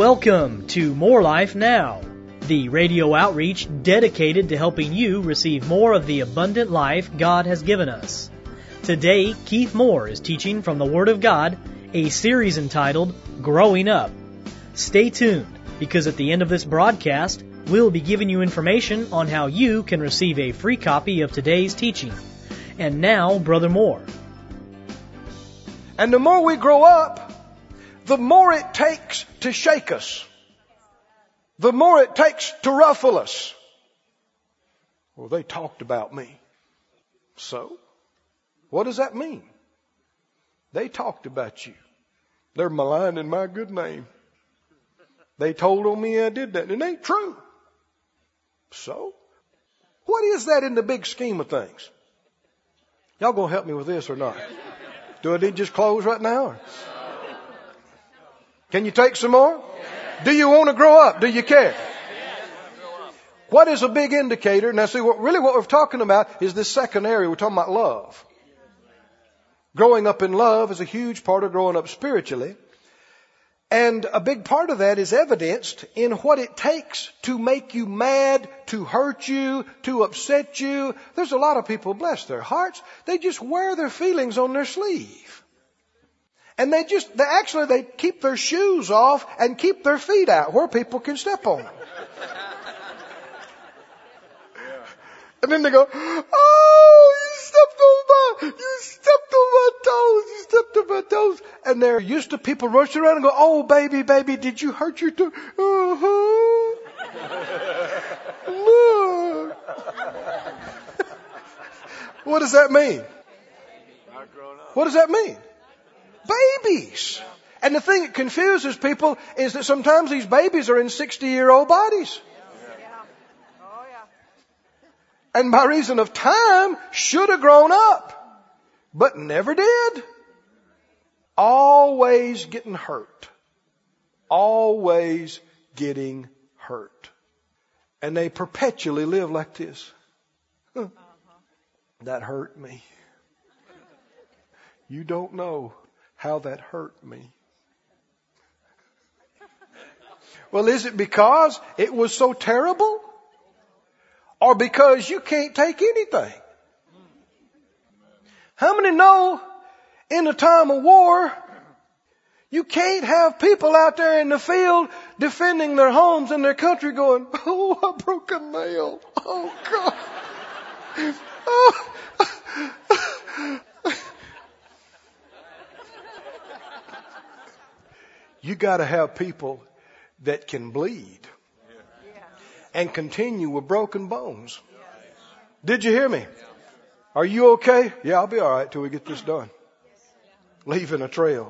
Welcome to More Life Now, the radio outreach dedicated to helping you receive more of the abundant life God has given us. Today, Keith Moore is teaching from the Word of God, a series entitled Growing Up. Stay tuned, because at the end of this broadcast, we'll be giving you information on how you can receive a free copy of today's teaching. And now, Brother Moore. And the more we grow up, the more it takes to shake us. The more it takes to ruffle us. Well, they talked about me. So, what does that mean? They talked about you. They're maligning my good name. They told on me I did that, and it ain't true. So, what is that in the big scheme of things? Y'all gonna help me with this or not? Do I need to just close right now? Or? Can you take some more? Do you want to grow up? Do you care? What is a big indicator? Now see, what we're talking about is this second area. We're talking about love. Growing up in love is a huge part of growing up spiritually. And a big part of that is evidenced in what it takes to make you mad, to hurt you, to upset you. There's a lot of people, bless their hearts, they just wear their feelings on their sleeve. And they keep their shoes off and keep their feet out where people can step on them. And then they go, oh, you stepped on my toes. And they're used to people rushing around and go, oh, baby, did you hurt your toe? Look. What does that mean? What does that mean? Babies. And the thing that confuses people is that sometimes these babies are in 60-year-old bodies. And by reason of time, should have grown up, but never did. Always getting hurt. Always getting hurt. And they perpetually live like this. That hurt me. You don't know how that hurt me. Well, is it because it was so terrible? Or because you can't take anything? How many know in a time of war, you can't have people out there in the field defending their homes and their country going, oh, I broke a nail. Oh, God. Oh. You got to have people that can bleed and continue with broken bones. Did you hear me? Are you okay? Yeah, I'll be all right till we get this done. Leaving a trail.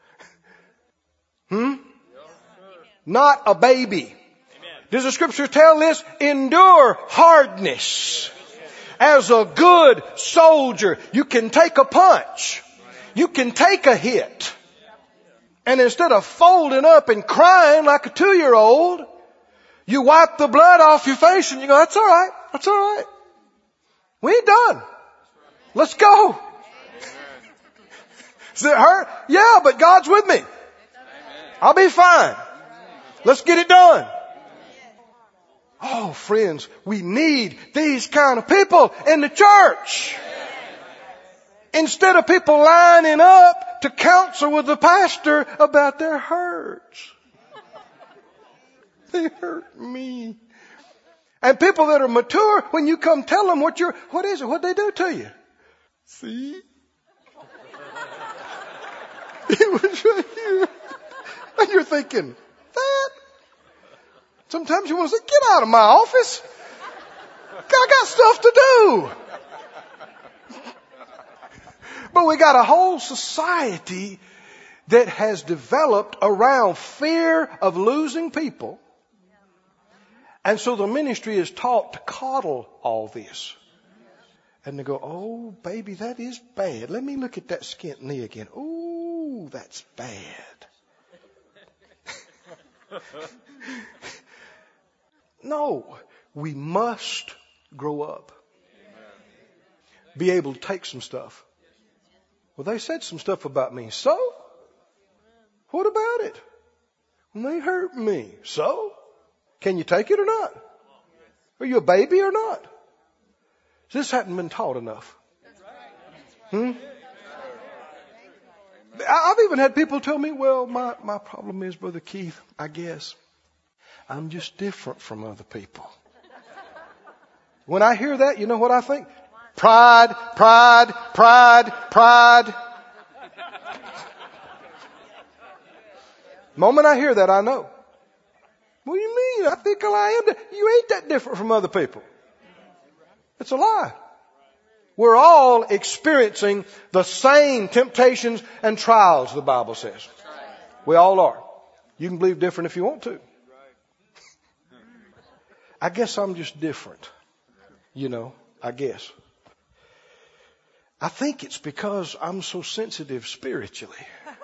Not a baby. Does the scripture tell this? Endure hardness. As a good soldier, you can take a punch. You can take a hit. And instead of folding up and crying like a 2-year-old, you wipe the blood off your face and you go, that's all right. That's all right. We ain't done. Let's go. Does it hurt? Yeah, but God's with me. I'll be fine. Let's get it done. Oh, friends, we need these kind of people in the church. Instead of people lining up to counsel with the pastor about their hurts. They hurt me. And people that are mature, when you come tell them what is it? What they do to you? See? It was right here. And you're thinking, that? Sometimes you want to say, get out of my office. I got stuff to do. But we got a whole society that has developed around fear of losing people. And so the ministry is taught to coddle all this. And they go, oh, baby, that is bad. Let me look at that skint knee again. Ooh, that's bad. No, we must grow up. Be able to take some stuff. Well, they said some stuff about me. So? What about it? And they hurt me. So? Can you take it or not? Are you a baby or not? This hadn't been taught enough. I've even had people tell me, well, my problem is, Brother Keith, I guess I'm just different from other people. When I hear that, you know what I think? Pride, pride, pride, pride. The moment I hear that, I know. What do you mean? I think I am. You ain't that different from other people. It's a lie. We're all experiencing the same temptations and trials, the Bible says. We all are. You can believe different if you want to. I guess I'm just different. You know, I guess. I think it's because I'm so sensitive spiritually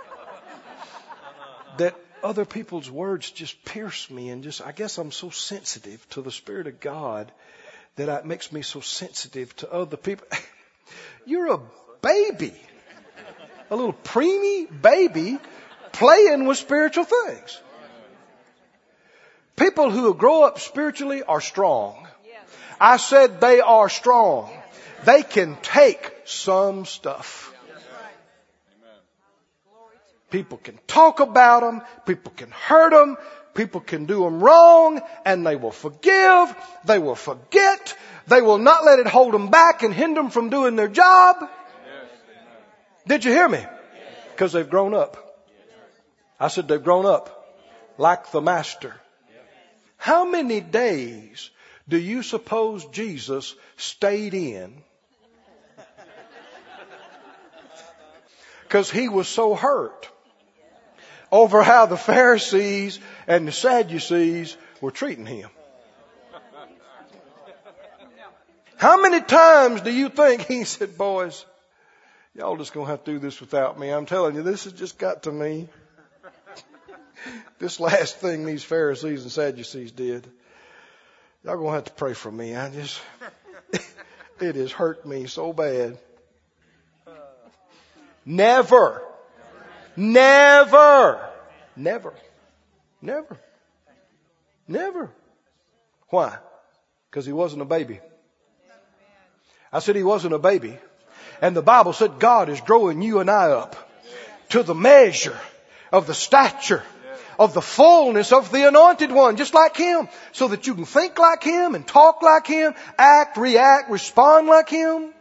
that other people's words just pierce me, and I guess I'm so sensitive to the Spirit of God that it makes me so sensitive to other people. You're a baby, a little preemie baby playing with spiritual things. People who grow up spiritually are strong. I said they are strong. They can take some stuff. People can talk about them. People can hurt them. People can do them wrong, and they will forgive. They will forget. They will not let it hold them back and hinder them from doing their job. Did you hear me? Because they've grown up. I said they've grown up like the Master. How many days do you suppose Jesus stayed in? Because he was so hurt over how the Pharisees and the Sadducees were treating him. How many times do you think he said, boys, y'all just going to have to do this without me. I'm telling you, this has just got to me. This last thing these Pharisees and Sadducees did, y'all going to have to pray for me. It has hurt me so bad. Never. Never. Never. Never. Never. Why? Because he wasn't a baby. I said he wasn't a baby. And the Bible said God is growing you and I up to the measure of the stature of the fullness of the anointed one, just like him, so that you can think like him and talk like him, act, react, respond like him.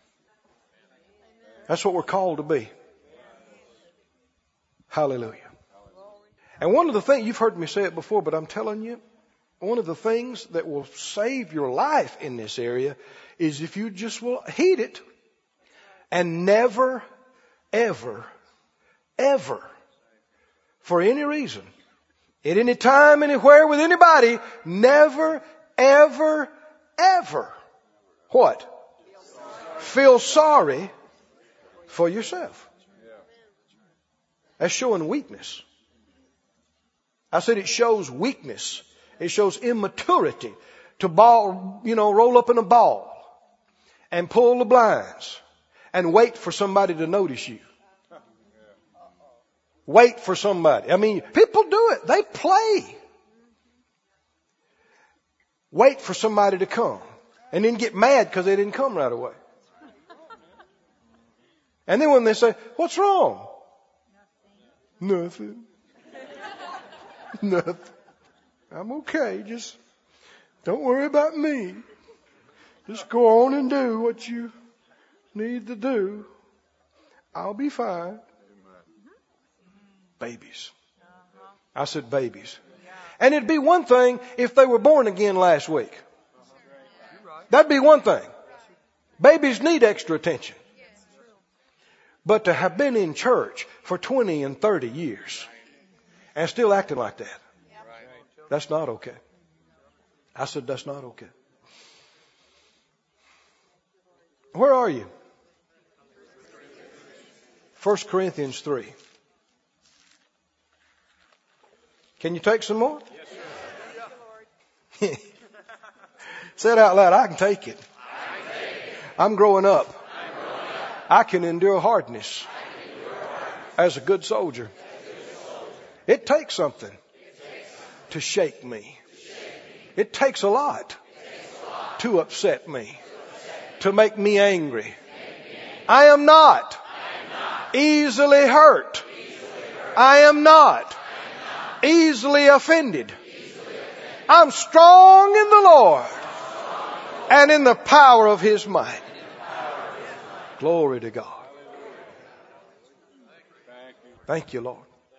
That's what we're called to be. Hallelujah. And one of the things, you've heard me say it before, but I'm telling you, one of the things that will save your life in this area is if you just will heed it and never, ever, ever, for any reason, at any time, anywhere, with anybody, never, ever, ever, what? Feel sorry for yourself. That's showing weakness. I said it shows weakness. It shows immaturity to roll up in a ball and pull the blinds and wait for somebody to notice you. Wait for somebody. I mean, people do it. They play. Wait for somebody to come and then get mad because they didn't come right away. And then when they say, what's wrong? Nothing. Nothing. I'm okay. Just don't worry about me. Just go on and do what you need to do. I'll be fine. Babies. I said babies. And it'd be one thing if they were born again last week. That'd be one thing. Babies need extra attention. But to have been in church for 20 and 30 years and still acting like that, that's not okay. I said that's not okay. Where are you? 1 Corinthians 3. Can you take some more? Yes, say it out loud. I can take it. I'm growing up. I can endure hardness as a good soldier. It takes something to shake me. It takes a lot to upset me, to make me angry. I am not easily hurt. I am not easily offended. I'm strong in the Lord and in the power of His might. Glory to God. Thank you, Lord.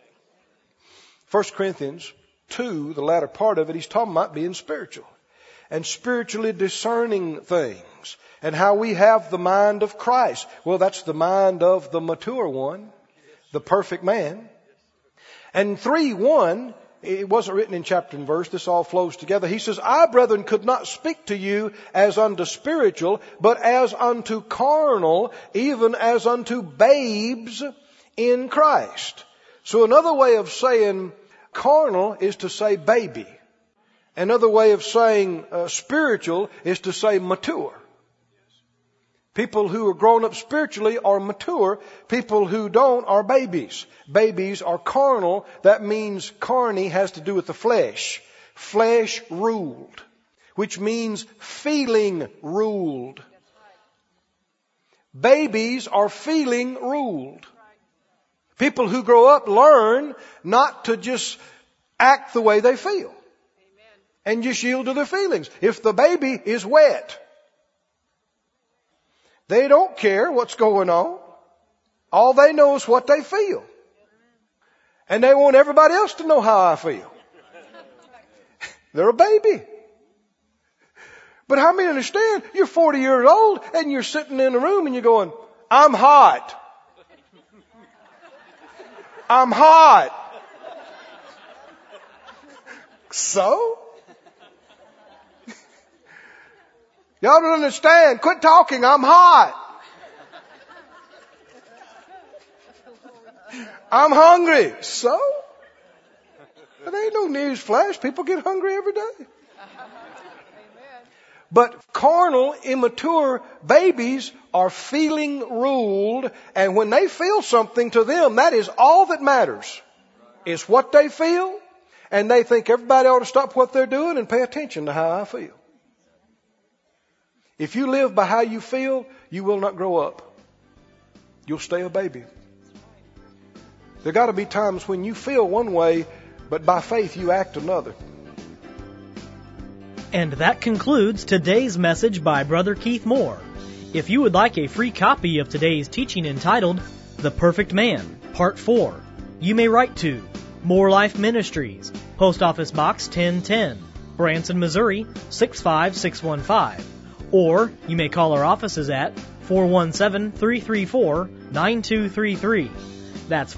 1 Corinthians 2, the latter part of it, he's talking about being spiritual and spiritually discerning things and how we have the mind of Christ. Well, that's the mind of the mature one, the perfect man. And 3:1, it wasn't written in chapter and verse. This all flows together. He says, I, brethren, could not speak to you as unto spiritual, but as unto carnal, even as unto babes in Christ. So another way of saying carnal is to say baby. Another way of saying spiritual is to say mature. People who are grown up spiritually are mature. People who don't are babies. Babies are carnal. That means carny has to do with the flesh. Flesh ruled. Which means feeling ruled. Babies are feeling ruled. People who grow up learn not to just act the way they feel. And just yield to their feelings. If the baby is wet, they don't care what's going on. All they know is what they feel. And they want everybody else to know how I feel. They're a baby. But how many understand you're 40 years old and you're sitting in a room and you're going, I'm hot. I'm hot. So? Y'all don't understand. Quit talking. I'm hot. I'm hungry. So? There ain't no news flash. People get hungry every day. But carnal, immature babies are feeling ruled. And when they feel something, to them, that is all that matters. It's what they feel. And they think everybody ought to stop what they're doing and pay attention to how I feel. If you live by how you feel, you will not grow up. You'll stay a baby. There got to be times when you feel one way, but by faith you act another. And that concludes today's message by Brother Keith Moore. If you would like a free copy of today's teaching entitled, The Perfect Man, Part 4, you may write to More Life Ministries, Post Office Box 1010, Branson, Missouri 65615. Or you may call our offices at 417-334-9233. That's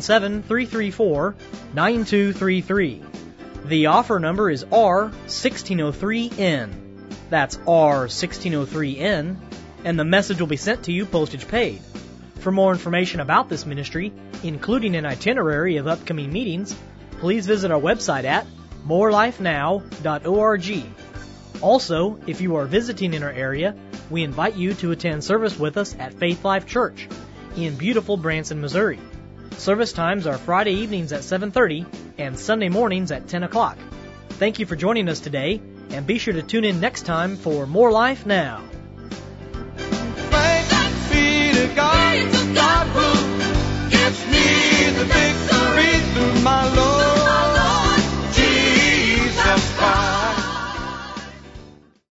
417-334-9233. The offer number is R1603N. That's R1603N. And the message will be sent to you postage paid. For more information about this ministry, including an itinerary of upcoming meetings, please visit our website at morelifenow.org. Also, if you are visiting in our area, we invite you to attend service with us at Faith Life Church in beautiful Branson, Missouri. Service times are Friday evenings at 7:30 and Sunday mornings at 10 o'clock. Thank you for joining us today, and be sure to tune in next time for More Life Now.